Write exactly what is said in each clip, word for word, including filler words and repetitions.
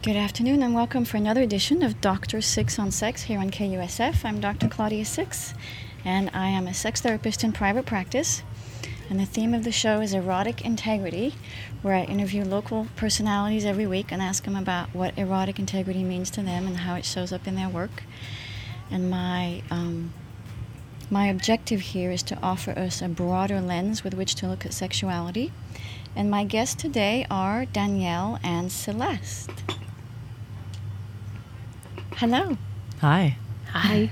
Good afternoon and welcome for another edition of Doctor Six on Sex here on K U S F. I'm Doctor Claudia Six, and I am a sex therapist in private practice. And the theme of the show is erotic integrity, where I interview local personalities every week and ask them about what erotic integrity means to them and how it shows up in their work. And my um, my objective here is to offer us a broader lens with which to look at sexuality. And my guests today are Danielle and Celeste. Hello. Hi. Hi.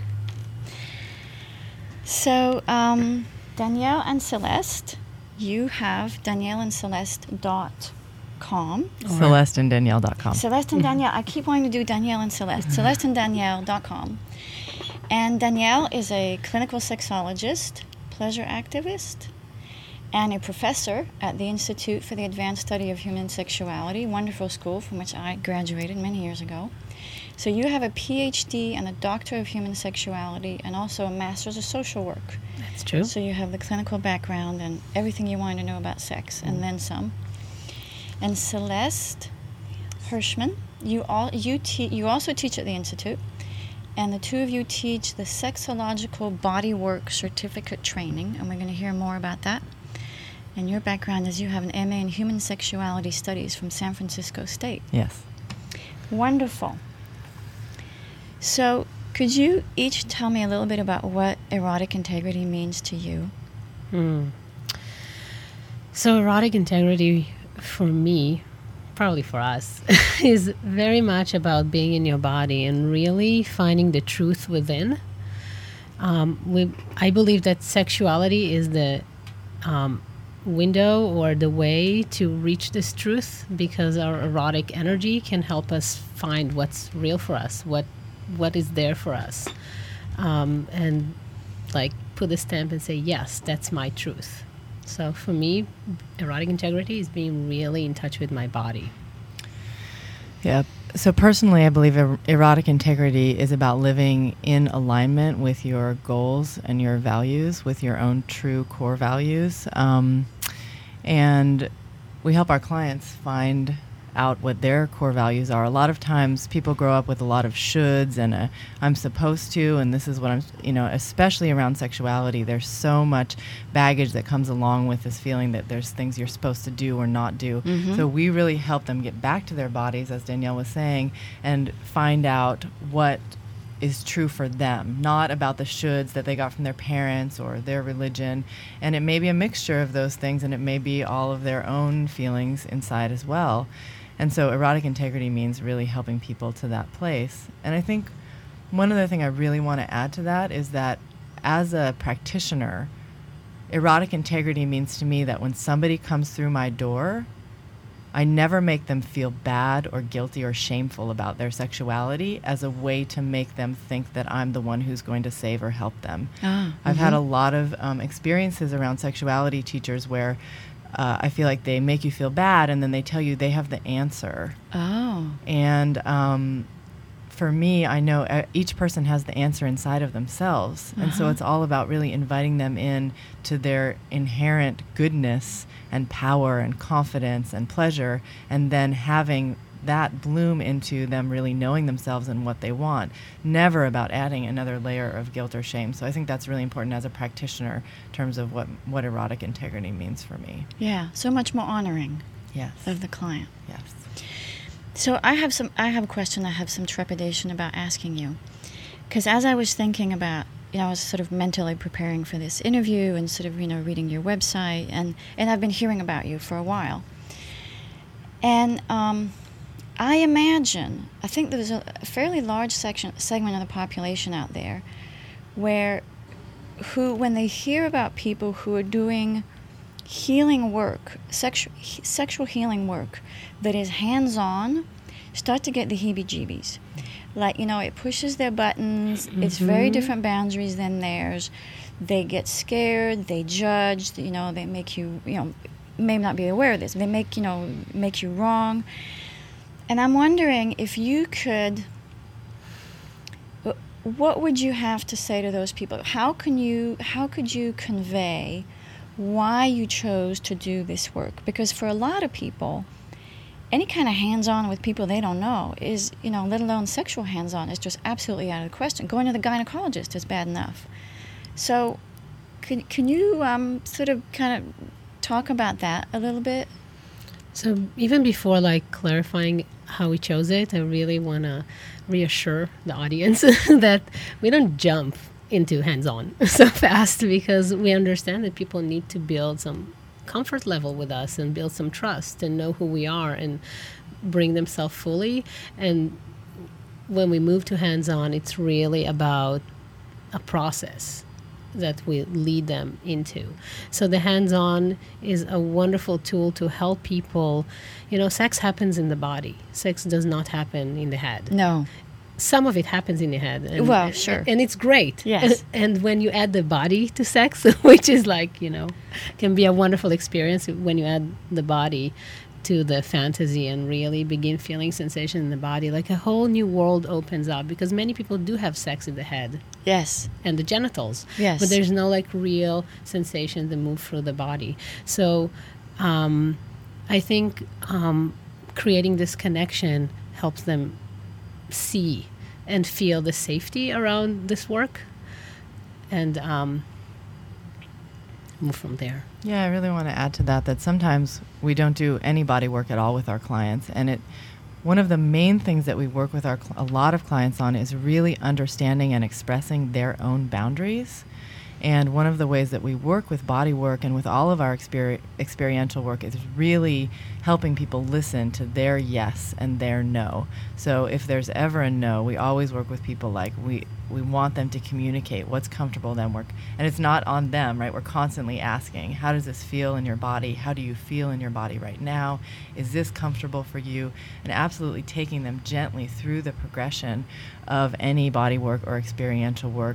So, um, Danielle and Celeste, you have danielle and celeste dot com. Celeste and Danielle dot com. Celeste and Danielle. I keep wanting to do Danielle and Celeste. Celeste and Danielle dot com. And Danielle is a clinical sexologist, pleasure activist, and a professor at the Institute for the Advanced Study of Human Sexuality, wonderful school from which I graduated many years ago. So you have a P H D and a Doctor of Human Sexuality and also a Master's of Social Work. That's true. So you have the clinical background and everything you want to know about sex, and then some. And Celeste Hirschman, you all you te- you also teach at the Institute, and the two of you teach the Sexological Bodywork Certificate Training, and we're going to hear more about that. And your background is you have an M A in Human Sexuality Studies from San Francisco State. Yes. Wonderful. So, could you each tell me a little bit about what erotic integrity means to you? Hmm. So, erotic integrity for me, probably for us, is very much about being in your body and really finding the truth within. Um, we, I believe that sexuality is the um, window or the way to reach this truth, because our erotic energy can help us find what's real for us, what what is there for us, um, and like put a stamp and say, yes, that's my truth. So for me, erotic integrity is being really in touch with my body. Yeah. So personally, I believe er- erotic integrity is about living in alignment with your goals and your values, with your own true core values. Um, and we help our clients find out what their core values are. A lot of times people grow up with a lot of shoulds and a, I'm supposed to, and this is what I'm, you know, especially around sexuality, there's so much baggage that comes along with this feeling that there's things you're supposed to do or not do. Mm-hmm. So we really help them get back to their bodies, as Danielle was saying, and find out what is true for them, not about the shoulds that they got from their parents or their religion. And it may be a mixture of those things, and it may be all of their own feelings inside as well. And so erotic integrity means really helping people to that place. And I think one other thing I really want to add to that is that as a practitioner, erotic integrity means to me that when somebody comes through my door, I never make them feel bad or guilty or shameful about their sexuality as a way to make them think that I'm the one who's going to save or help them. Ah, I've mm-hmm. had a lot of um, experiences around sexuality teachers where Uh, I feel like they make you feel bad, and then they tell you they have the answer. Oh. And um, for me, I know uh, each person has the answer inside of themselves. Uh-huh. And so it's all about really inviting them in to their inherent goodness and power and confidence and pleasure, and then having that bloom into them really knowing themselves and what they want. Never about adding another layer of guilt or shame. So I think that's really important as a practitioner in terms of what, what erotic integrity means for me. Yeah, so much more honoring yes. of the client. Yes. So I have some. I have a question I have some trepidation about asking you. Because as I was thinking about, you know, I was sort of mentally preparing for this interview and sort of, you know, reading your website, and, and I've been hearing about you for a while. And um, I imagine, I think there's a fairly large section segment of the population out there where, who, when they hear about people who are doing healing work, sexual sexual healing work that is hands-on, start to get the heebie-jeebies. Like, you know, it pushes their buttons. Mm-hmm. It's very different boundaries than theirs. They get scared. They judge. You know, they make you, you know, may not be aware of this. They make, you know, make you wrong. And I'm wondering if you could, what would you have to say to those people? How can you, how could you convey why you chose to do this work? Because for a lot of people, any kind of hands-on with people they don't know is, you know, let alone sexual hands-on, is just absolutely out of the question. Going to the gynecologist is bad enough. So can, can you um, sort of kind of talk about that a little bit? So even before like clarifying how we chose it, I really want to reassure the audience that we don't jump into hands-on so fast, because we understand that people need to build some comfort level with us and build some trust and know who we are and bring themselves fully. And when we move to hands-on, it's really about a process that we lead them into. So the hands-on is a wonderful tool to help people. You know, sex happens in the body. Sex does not happen in the head. No. Some of it happens in the head. And, well, sure. And it's great. Yes. And when you add the body to sex, which is like, you know, can be a wonderful experience when you add the body to the fantasy and really begin feeling sensation in the body, like a whole new world opens up, because many people do have sex in the head. Yes. And the genitals. Yes. But there's no like real sensation that move through the body. So um, I think um, creating this connection helps them see and feel the safety around this work, and um, move from there. Yeah, I really want to add to that that sometimes we don't do any body work at all with our clients, and it one of the main things that we work with our cl- a lot of clients on is really understanding and expressing their own boundaries. And one of the ways that we work with body work and with all of our exper- experiential work is really helping people listen to their yes and their no. So if there's ever a no, we always work with people like we we want them to communicate what's comfortable them work. And it's not on them, right? We're constantly asking, how does this feel in your body? How do you feel in your body right now? Is this comfortable for you? And absolutely taking them gently through the progression of any body work or experiential work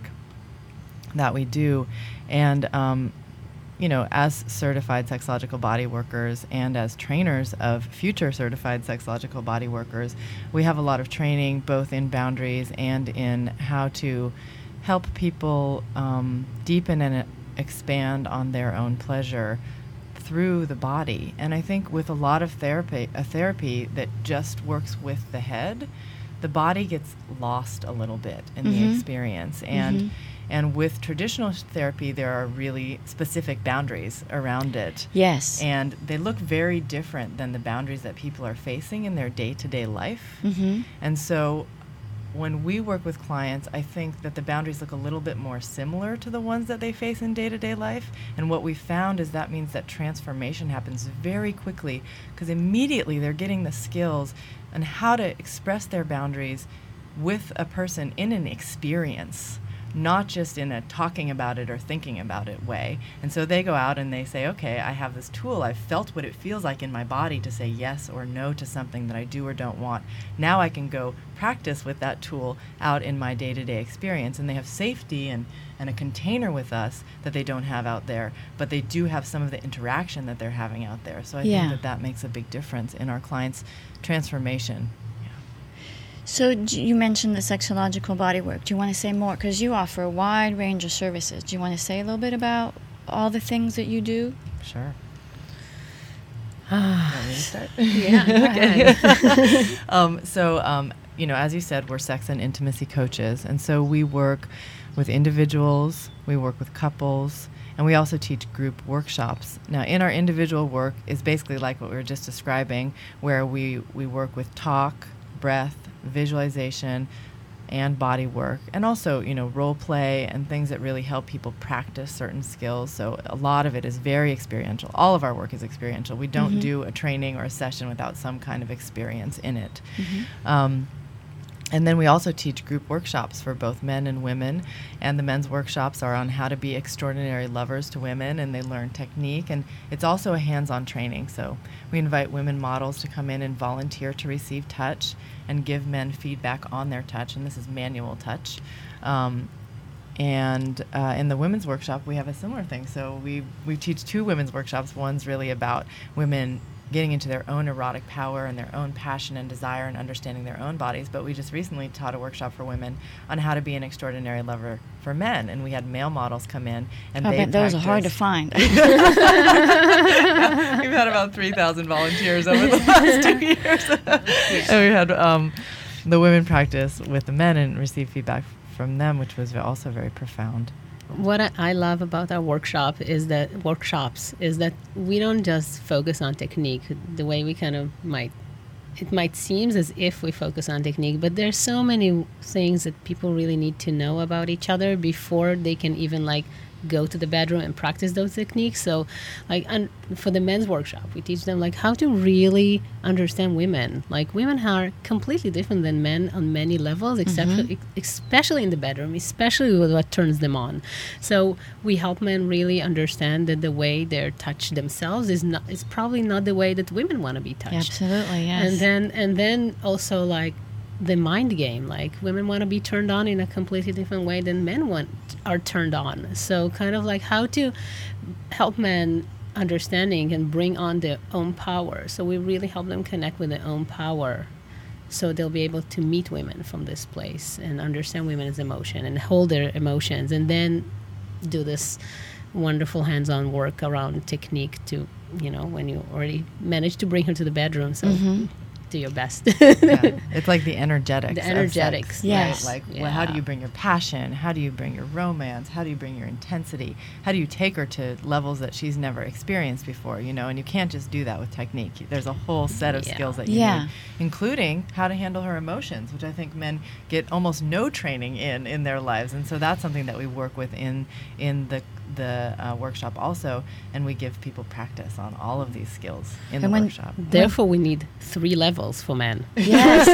that we do. And um, you know, as certified sexological body workers and as trainers of future certified sexological body workers, we have a lot of training both in boundaries and in how to help people um, deepen and expand on their own pleasure through the body. And I think with a lot of therapy, a therapy that just works with the head, the body gets lost a little bit in mm-hmm. the experience. And mm-hmm. And with traditional therapy, there are really specific boundaries around it. Yes. And they look very different than the boundaries that people are facing in their day-to-day life. Mm-hmm. And so when we work with clients, I think that the boundaries look a little bit more similar to the ones that they face in day-to-day life. And what we found is that means that transformation happens very quickly, because immediately they're getting the skills on how to express their boundaries with a person in an experience, not just in a talking about it or thinking about it way. And so they go out and they say, okay, I have this tool. I've felt what it feels like in my body to say yes or no to something that I do or don't want. Now I can go practice with that tool out in my day-to-day experience. And they have safety and, and a container with us that they don't have out there, but they do have some of the interaction that they're having out there. So I yeah. think that that makes a big difference in our clients' transformation. So d- you mentioned the sexological body work. Do you want to say more? Because you offer a wide range of services. Do you want to say a little bit about all the things that you do? Sure. Want me to start? Yeah, go ahead. um, so, um, you know, as you said, we're sex and intimacy coaches. And so we work with individuals, we work with couples, and we also teach group workshops. Now, in our individual work is basically like what we were just describing, where we, we work with talk, breath, visualization, and body work, and also, you know, role play and things that really help people practice certain skills. So a lot of it is very experiential. All of our work is experiential. We don't mm-hmm. do a training or a session without some kind of experience in it. Mm-hmm. Um, And then we also teach group workshops for both men and women. And the men's workshops are on how to be extraordinary lovers to women, and they learn technique. And it's also a hands-on training. So we invite women models to come in and volunteer to receive touch and give men feedback on their touch. And this is manual touch. Um, and uh, in the women's workshop, we have a similar thing. So we, we teach two women's workshops. One's really about women getting into their own erotic power and their own passion and desire and understanding their own bodies. But we just recently taught a workshop for women on how to be an extraordinary lover for men, and we had male models come in, and I they bet those are hard to practiced- find. We've had about three thousand volunteers over the last two years. And we had um, the women practice with the men and receive feedback from them, which was also very profound. What I, I love about our workshop is that workshops is that we don't just focus on technique the way we kind of might. It might seem as if we focus on technique, but there's so many things that people really need to know about each other before they can even like go to the bedroom and practice those techniques. So like and for the men's workshop, we teach them like how to really understand women. Like women are completely different than men on many levels, except Mhm. especially in the bedroom, especially with what turns them on. So we help men really understand that the way they're touched themselves is not is probably not the way that women want to be touched. Absolutely, yes. And then and then also like the mind game, like women want to be turned on in a completely different way than men want are turned on. So kind of like how to help men understanding and bring on their own power. So we really help them connect with their own power, so they'll be able to meet women from this place and understand women's emotion and hold their emotions, and then do this wonderful hands-on work around technique to, you know, when you already manage to bring her to the bedroom. So Mhm. do your best. Yeah. It's like the energetics. The of energetics, sex, yes. right? Like, well, how do Yeah. you bring your passion? How do you bring your romance? How do you bring your intensity? How do you take her to levels that she's never experienced before? You know, and you can't just do that with technique. There's a whole set of Yeah. skills that you Yeah. need, including how to handle her emotions, which I think men get almost no training in in their lives. And so that's something that we work with in in the the uh, workshop also, and we give people practice on all of these skills in And the when- workshop. Therefore, we need three levels for men. Yes.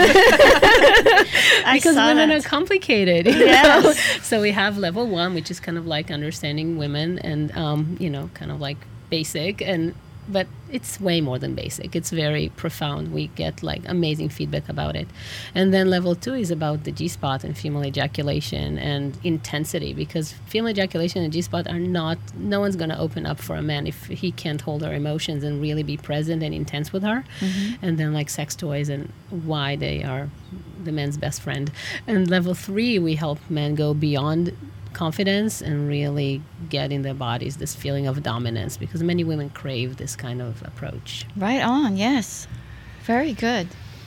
I Because saw women that. are complicated. you Yes. know? So we have level one, which is kind of like understanding women and, um, you know, kind of like basic. and But it's way more than basic. It's very profound. We get like amazing feedback about it. And then level two is about the G-spot and female ejaculation and intensity, because female ejaculation and G-spot are not, no one's going to open up for a man if he can't hold her emotions and really be present and intense with her. Mm-hmm. And then like sex toys and why they are the man's best friend. And level three, we help men go beyond confidence and really get in their bodies this feeling of dominance, because many women crave this kind of approach. Right on, yes. Very good.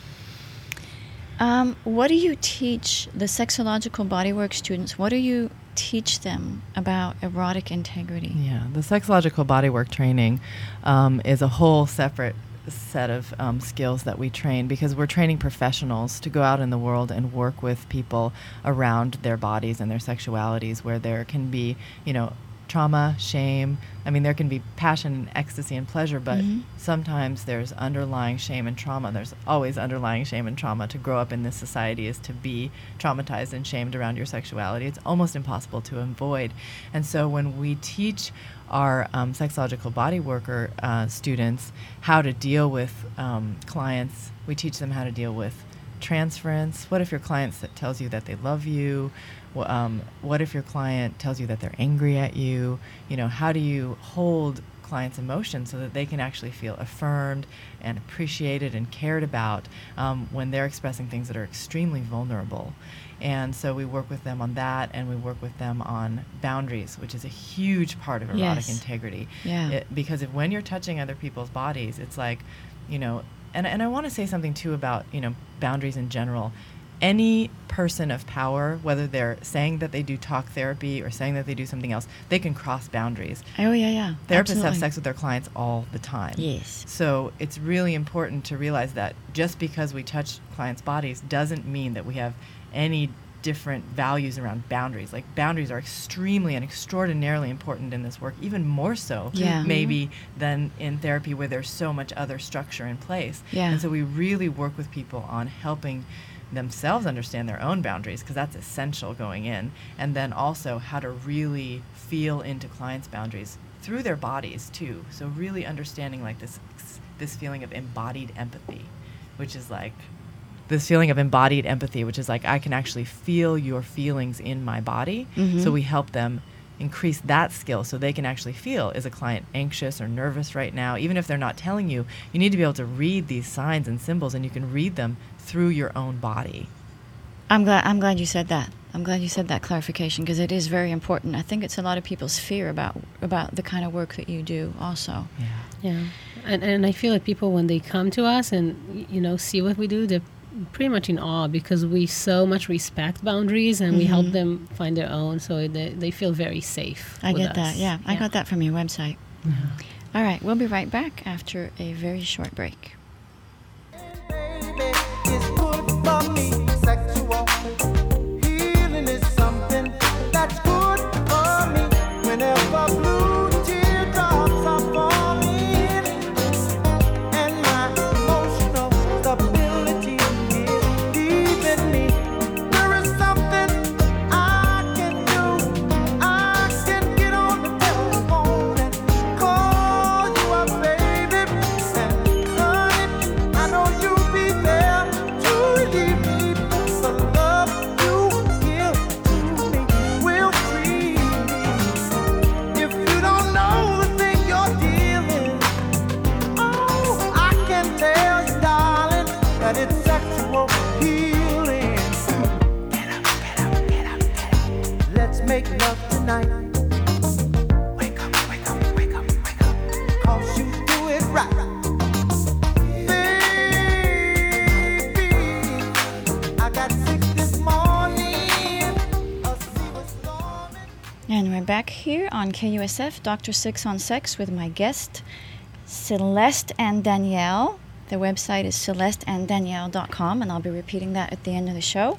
Um, what do you teach the sexological bodywork students? What do you teach them about erotic integrity? Yeah, the sexological bodywork training um, is a whole separate set of um, skills that we train, because we're training professionals to go out in the world and work with people around their bodies and their sexualities, where there can be, you know, trauma, shame. I mean, there can be passion and ecstasy and pleasure, but Mhm. sometimes there's underlying shame and trauma. There's always underlying shame and trauma. To grow up in this society is to be traumatized and shamed around your sexuality. It's almost impossible to avoid. And so when we teach our um, sexological body worker uh, students how to deal with um, clients, we teach them how to deal with transference. What if your client s- tells you that they love you? Wh- Um, what if your client tells you that they're angry at you? You know, how do you hold clients' emotions so that they can actually feel affirmed and appreciated and cared about um, when they're expressing things that are extremely vulnerable? And so we work with them on that, and we work with them on boundaries, which is a huge part of erotic Yes. integrity. Yeah. It, because if when you're touching other people's bodies, it's like, you know, and, and I want to say something too about, you know, boundaries in general. Any person of power, whether they're saying that they do talk therapy or saying that they do something else, they can cross boundaries. Oh, yeah, yeah. Therapists Absolutely. have sex with their clients all the time. Yes. So it's really important to realize that just because we touch clients' bodies doesn't mean that we have any different values around boundaries. Like, boundaries are extremely and extraordinarily important in this work, even more so Yeah. maybe than in therapy, where there's so much other structure in place. Yeah. And so we really work with people on helping themselves understand their own boundaries, because that's essential going in, and then also how to really feel into clients' boundaries through their bodies too. So really understanding like this this feeling of embodied empathy, which is like this feeling of embodied empathy, which is like I can actually feel your feelings in my body. Mhm. So we help them increase that skill so they can actually feel, is a client anxious or nervous right now? Even if they're not telling you, you need to be able to read these signs and symbols, and you can read them through your own body. I'm glad I'm glad you said that. I'm glad you said that clarification, because it is very important. I think it's a lot of people's fear about about the kind of work that you do also. Yeah. Yeah. And and I feel like people, when they come to us and, you know, see what we do, they're pretty much in awe, because we so much respect boundaries and mm-hmm. we help them find their own, so they, they feel very safe. I with get us. that, yeah. yeah. I got that from your website. Mm-hmm. All right, we'll be right back after a very short break. And we're back here on K U S F, Doctor Six on Sex, with my guest, Celeste and Danielle. The website is celeste and danielle dot com, and I'll be repeating that at the end of the show.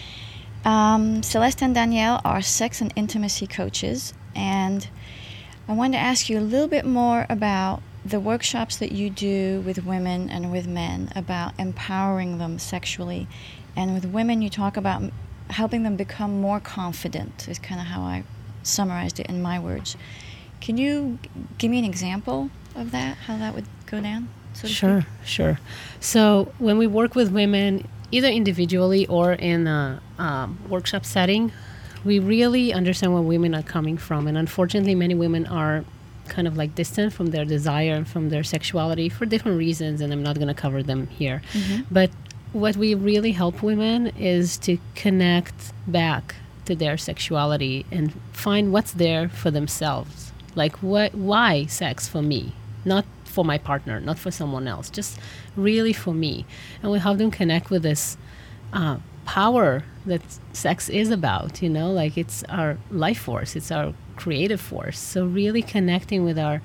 Um, Celeste and Danielle are sex and intimacy coaches, and I wanted to ask you a little bit more about the workshops that you do with women and with men about empowering them sexually. And with women, you talk about m- helping them become more confident, is kind of how I summarized it in my words. Can you g- give me an example of that, how that would go down? So to Sure, speak? sure. So when we work with women, either individually or in a um, workshop setting, we really understand where women are coming from. And unfortunately, many women are kind of like distant from their desire and from their sexuality for different reasons, and I'm not going to cover them here. Mm-hmm. But what we really help women is to connect back to their sexuality and find what's there for themselves. Like, what? Why sex for me? Not for my partner, not for someone else, just really for me. And we help them connect with this uh, power that sex is about, you know, like it's our life force, it's our creative force. So really connecting with our,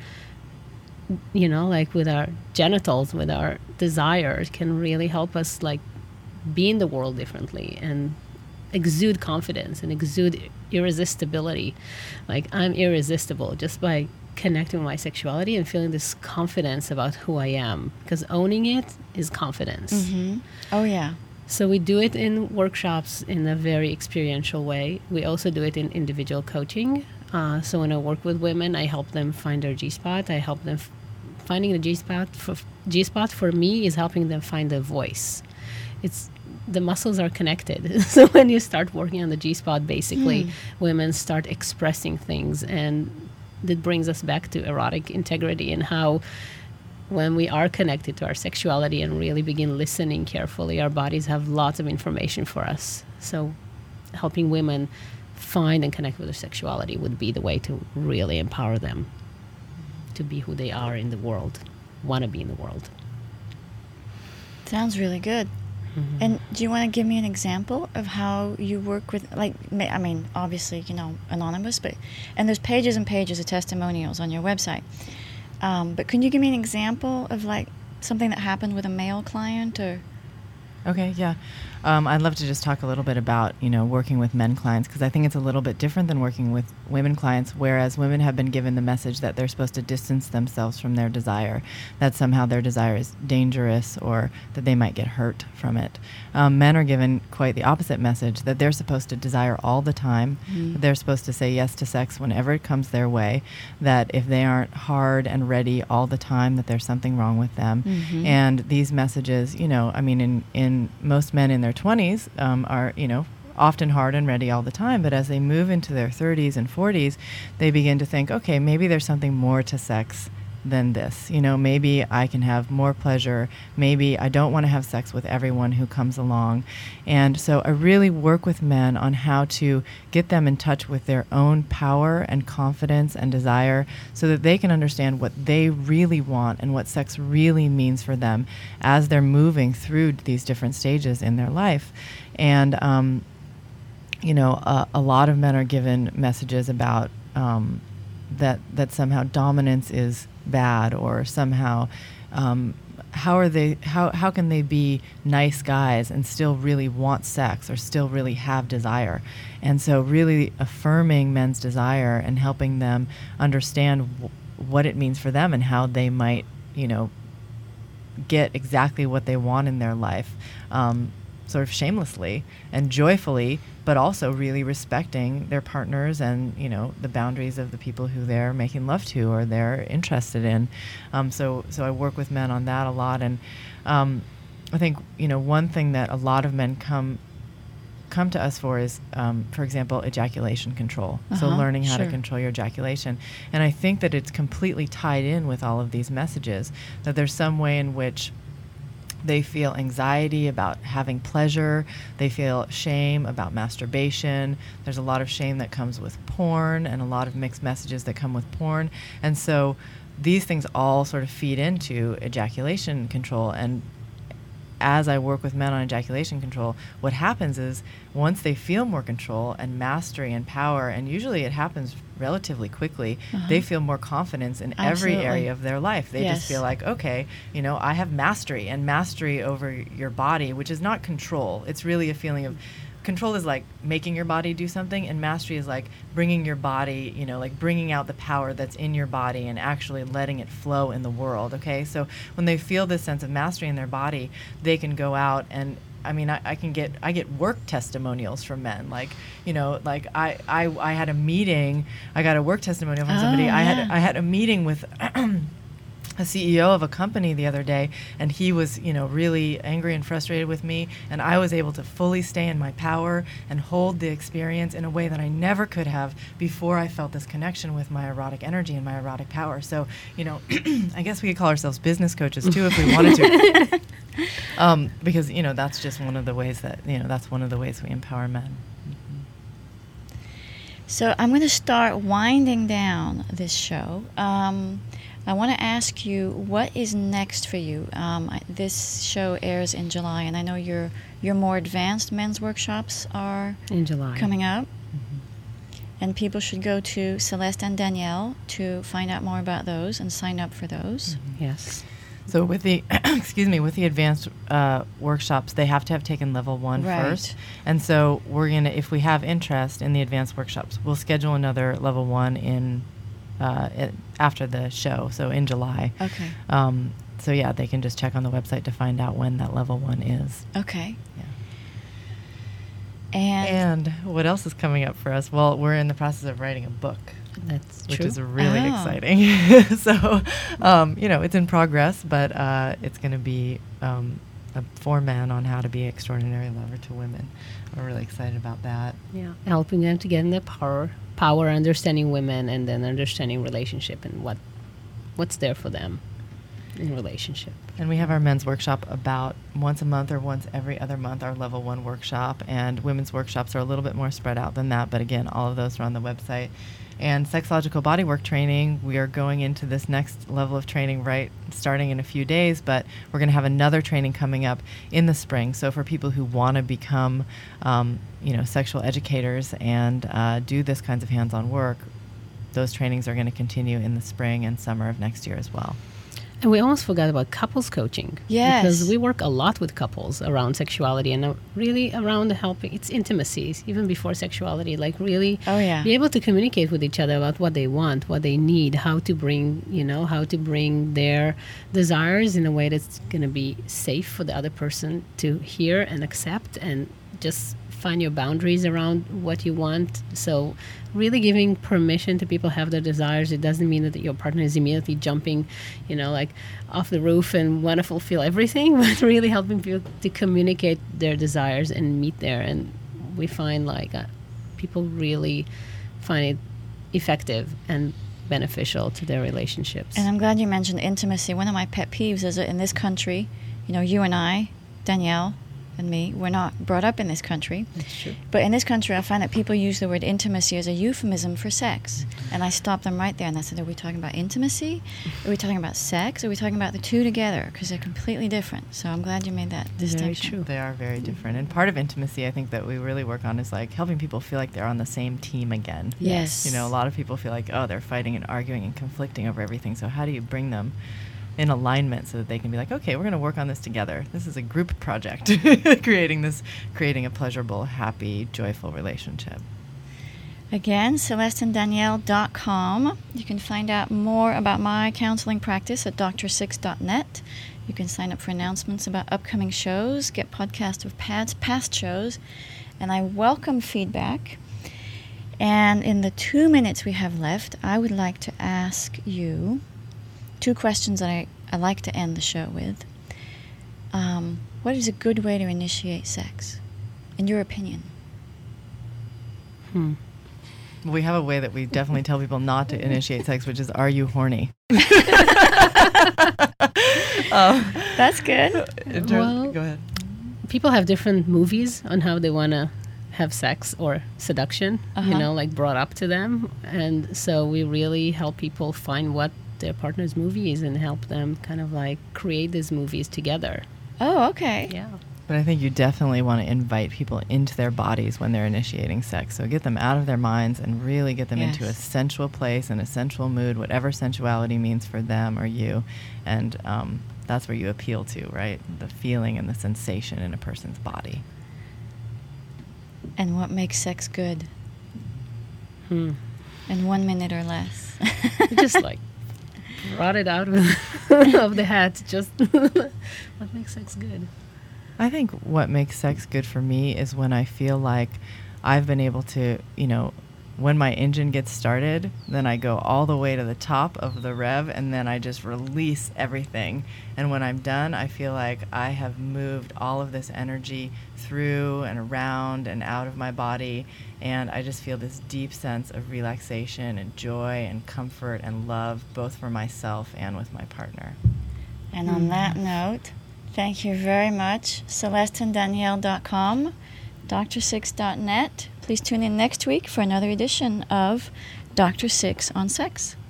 you know, like with our genitals, with our desires can really help us like be in the world differently and exude confidence and exude irresistibility. Like I'm irresistible just by connecting with my sexuality and feeling this confidence about who I am, because owning it is confidence. Mm-hmm. Oh, yeah. So we do it in workshops in a very experiential way. We also do it in individual coaching. Uh, so when I work with women, I help them find their G-spot. I help them f- finding the G-spot. For, G-spot for me is helping them find their voice. It's the muscles are connected. So when you start working on the G-spot, basically, mm. women start expressing things, and that brings us back to erotic integrity and how when we are connected to our sexuality and really begin listening carefully, our bodies have lots of information for us. So helping women find and connect with their sexuality would be the way to really empower them to be who they are in the world, want to be in the world. Sounds really good. Mm-hmm. And do you want to give me an example of how you work with, like, I mean, obviously, you know, anonymous, but, and there's pages and pages of testimonials on your website. Um, but can you give me an example of, like, something that happened with a male client or? Okay, yeah. Um, I'd love to just talk a little bit about, you know, working with men clients, because I think it's a little bit different than working with women clients, whereas women have been given the message that they're supposed to distance themselves from their desire, that somehow their desire is dangerous or that they might get hurt from it. Um, men are given quite the opposite message, that they're supposed to desire all the time, mm-hmm. that they're supposed to say yes to sex whenever it comes their way, that if they aren't hard and ready all the time, that there's something wrong with them. Mm-hmm. And these messages, you know, I mean, in, in most men in their twenties um, are, you know, often hard and ready all the time, but as they move into their thirties and forties, they begin to think, okay, maybe there's something more to sex than this. You know, maybe I can have more pleasure. Maybe I don't want to have sex with everyone who comes along. And so I really work with men on how to get them in touch with their own power and confidence and desire so that they can understand what they really want and what sex really means for them as they're moving through these different stages in their life. And, um, you know, uh, a lot of men are given messages about um, that that somehow dominance is bad, or somehow um, how are they how how can they be nice guys and still really want sex or still really have desire. And so really affirming men's desire and helping them understand w- what it means for them and how they might, you know, get exactly what they want in their life, um, sort of shamelessly and joyfully, but also really respecting their partners and, you know, the boundaries of the people who they're making love to or they're interested in. Um, so, so I work with men on that a lot. And um, I think, you know, one thing that a lot of men come come to us for is, um, for example, ejaculation control. Uh-huh, so learning how sure. to control your ejaculation. And I think that it's completely tied in with all of these messages, that there's some way in which they feel anxiety about having pleasure. They feel shame about masturbation. There's a lot of shame that comes with porn and a lot of mixed messages that come with porn. And so these things all sort of feed into ejaculation control. And as I work with men on ejaculation control, what happens is once they feel more control and mastery and power, and usually it happens relatively quickly, uh-huh. they feel more confidence in Absolutely. every area of their life. They yes. just feel like, okay, you know, I have mastery, and mastery over your body, which is not control. It's really a feeling of control is like making your body do something, and mastery is like bringing your body, you know, like bringing out the power that's in your body and actually letting it flow in the world, okay? So when they feel this sense of mastery in their body, they can go out and, I mean, I, I can get, I get work testimonials from men. Like, you know, like I, I, I had a meeting, I got a work testimonial from oh, somebody. Yeah. I had, I had a meeting with a C E O of a company the other day, and he was, you know, really angry and frustrated with me, and I was able to fully stay in my power and hold the experience in a way that I never could have before I felt this connection with my erotic energy and my erotic power. So, you know, I guess we could call ourselves business coaches too if we wanted to, um, because, you know, that's just one of the ways that, you know, that's one of the ways we empower men. Mm-hmm. So I'm going to start winding down this show. Um, I want to ask you, what is next for you? Um, I, this show airs in July, and I know your your more advanced men's workshops are in July coming up. Mm-hmm. And people should go to Celeste and Danielle to find out more about those and sign up for those. Mm-hmm. Yes. So with the excuse me, with the advanced uh, workshops, they have to have taken level one right. first, and so we're gonna, if we have interest in the advanced workshops, we'll schedule another level one in. Uh, it, after the show, so in July. Okay. Um, so yeah, they can just check on the website to find out when that level one is. Okay. Yeah. And, and what else is coming up for us? Well, we're in the process of writing a book. That's which true. is really oh. exciting. So, um, you know, it's in progress, but uh, it's going to be um, a, for men on how to be an extraordinary lover to women. We're really excited about that. Yeah, helping them to get in their power. Power, understanding women, and then understanding relationship and what what's there for them in relationship. And we have our men's workshop about once a month or once every other month, our level one workshop, and women's workshops are a little bit more spread out than that, but again, all of those are on the website. And sexological bodywork training, we are going into this next level of training right starting in a few days, but we're going to have another training coming up in the spring. So for people who want to become, um, you know, sexual educators and uh, do this kinds of hands-on work, those trainings are going to continue in the spring and summer of next year as well. And we almost forgot about couples coaching. Yes. Because we work a lot with couples around sexuality and uh, really around helping, it's intimacies, even before sexuality, like really oh, yeah. be able to communicate with each other about what they want, what they need, how to bring, you know, how to bring their desires in a way that's going to be safe for the other person to hear and accept, and just find your boundaries around what you want. So really giving permission to people have their desires. It doesn't mean that your partner is immediately jumping, you know, like off the roof and want to fulfill everything, but really helping people to communicate their desires and meet there. And we find like uh, people really find it effective and beneficial to their relationships. And I'm glad you mentioned intimacy. One of my pet peeves is that in this country, you know, you and I, Danielle and me, we're not brought up in this country. That's true. But in this country, I find that people use the word intimacy as a euphemism for sex. And I stopped them right there and I said, are we talking about intimacy? Are we talking about sex? Are we talking about the two together? Because they're completely different. So I'm glad you made that distinction. Very true. They are very different. And part of intimacy, I think, that we really work on is like helping people feel like they're on the same team again. Yes. You know, a lot of people feel like, oh, they're fighting and arguing and conflicting over everything. So how do you bring them in alignment so that they can be like, okay, we're going to work on this together. This is a group project, creating this, creating a pleasurable, happy, joyful relationship. Again, celeste and danielle dot com. You can find out more about my counseling practice at d r six dot net. You can sign up for announcements about upcoming shows, get podcasts of past, past shows, and I welcome feedback. And in the two minutes we have left, I would like to ask you two questions that I, I like to end the show with. Um, what is a good way to initiate sex, in your opinion? Hmm. We have a way that we definitely tell people not to initiate sex, which is, are you horny? um, That's good. in terms- Well- go ahead. People have different movies on how they want to have sex or seduction, Uh-huh. you know, like brought up to them. And so we really help people find what their partner's movie is and help them kind of like create these movies together. Oh, okay. Yeah. But I think you definitely want to invite people into their bodies when they're initiating sex. So get them out of their minds and really get them into a Yes. sensual place and a sensual mood, whatever sensuality means for them or you. And um, that's where you appeal to, right? The feeling and the sensation in a person's body. And what makes sex good? Hmm. In one minute or less. We just like brought it out of, of the hat. Just what makes sex good? I think what makes sex good for me is when I feel like I've been able to, you know, when my engine gets started, then I go all the way to the top of the rev and then I just release everything. And when I'm done, I feel like I have moved all of this energy through and around and out of my body. And I just feel this deep sense of relaxation and joy and comfort and love, both for myself and with my partner. And on that note, thank you very much. celeste and danielle dot com, d r six dot net. Please tune in next week for another edition of Doctor Six on Sex.